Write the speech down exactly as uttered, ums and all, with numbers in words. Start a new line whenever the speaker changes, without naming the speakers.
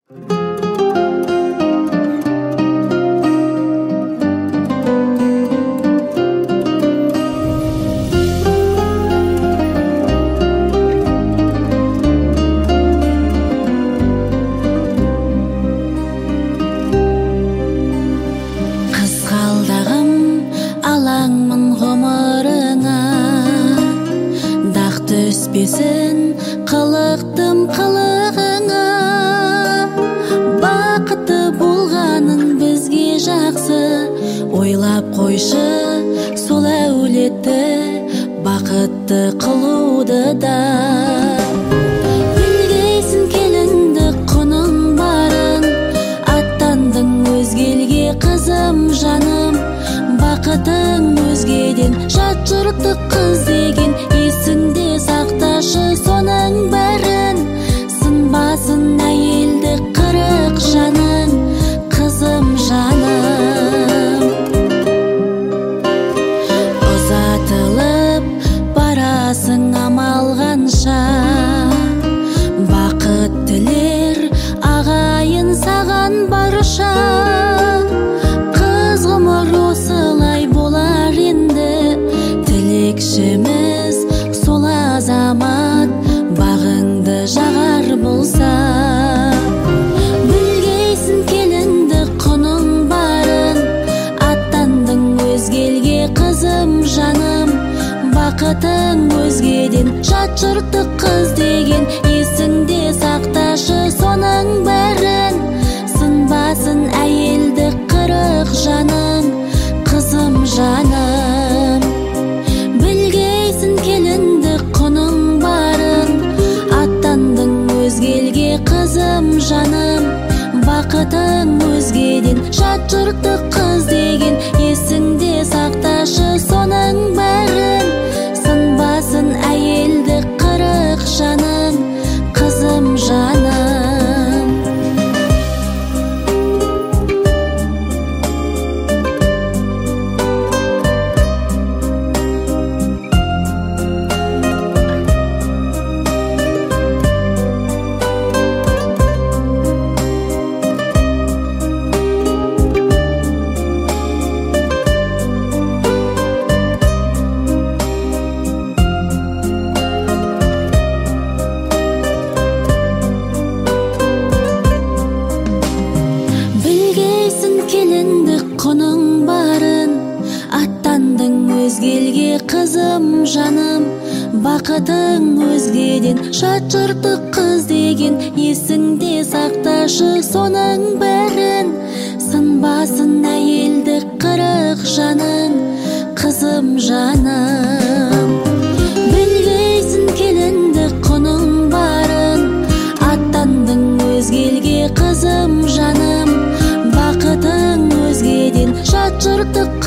Қызғалдағым, алаңмын ғұмырыңа, дақ түспесін қылықтым қылығыңа. Бақытты болғаның бізге жақсы, ойлап қойшы сол әулетті, бақытты қылуды да. Білгейсің келінді құның барын, аттандың өзгелге қызым жаным. Бақытың өзгеден, жат жұрттық қыз деген, есіңде сақташы соның бәрін. Сынбасын әйелді қырық жаның, қызым жаным. Ұзатылып барасың амал қанша, бақыт тілер ағайын саған барша. Қыз ғұмыр осылай болар енді, тілекшіміз сол азамат бағыңды жағар болса. Білгейсің келінді құның барын, аттандың өзгелге қызым жаным. Бақытың өзгеден, жат жұрттық қыз деген, есіңде сақташы соның бәрін. Сынбасын әйелді қырық жаның, қызым жаным. Білгейсің келінді құның барын, аттандың өзгелге қызым жаным. Бақытың өзгеден, жат жұрттық қыз деген, есіңде сақташы соның бәрін. Сынбасын әйелді қырық жаның, қызым жаным. Келінді құның барын, аттандың өзгелге қызым жаным. Бақытың өзгеден, жат жұрттық қыз деген, есіңде сақташы соның бәрін. Сынбасын әйелді қырық жаның, қызым жаным. Білгейсің келінді құның барын, аттандың өзгелге қызым жаным. Бақытың өзгеден, жат жұрттық